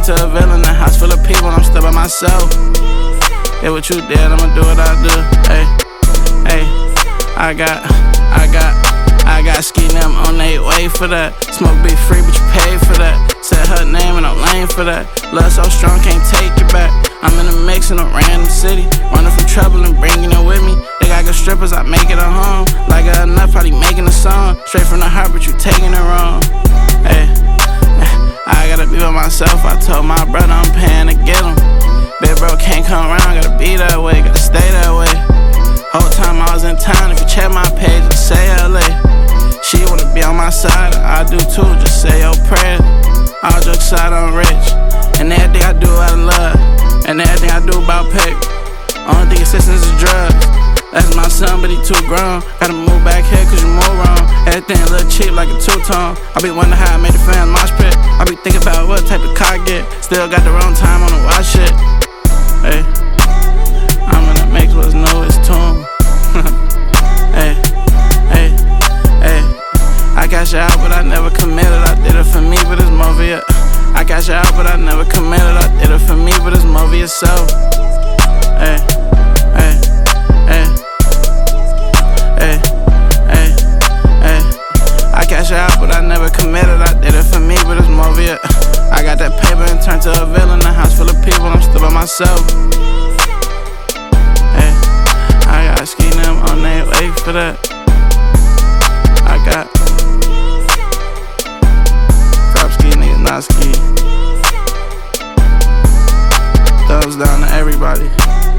to a villain. A house full of people, I'm still by myself. Yeah, what you did, I'ma do what I do. Hey, I got ski them on they way for that. Smoke be free, but you pay for that. Said her name and I'm lame for that. Love so strong, can't take it back. I'm in a mix in a random city, running from trouble and bringing it with me. They got good strippers, I make it a home. Like enough, probably making a song. Straight from the heart, but you taking it wrong. Hey, I gotta be by myself. I told my brother I'm paying to get him. Big bro can't come around, gotta be that way, gotta stay that way. Whole time I was in town, if you check my page, just say LA. She wanna be on my side, I do too, just say your prayers. All jokes aside, I'm rich, and everything I do out of love, and everything I do about pay. Only thing assistance is drugs. That's my son, but he too grown. Gotta move back here cause you move wrong. Everything a little cheap like a two-tone. I be wondering how I made the fans mosh pit. I be thinking about what type of car I get. Still got the wrong time on the watch shit. Hey, I'm in the mix, what's new is tune. Hey, I cash out, but I never committed. I did it for me, but it's more for you. I cash out, but I never committed. I did it for me, but it's more for yourself. Hey, I cash out, but I never committed. I did it for me, but it's more for you. I got that paper and turned to a villain. A house full of people, I'm still by myself. Hey, I got ski them on they way for that. I got drop ski, niggas not ski. Thumbs down to everybody.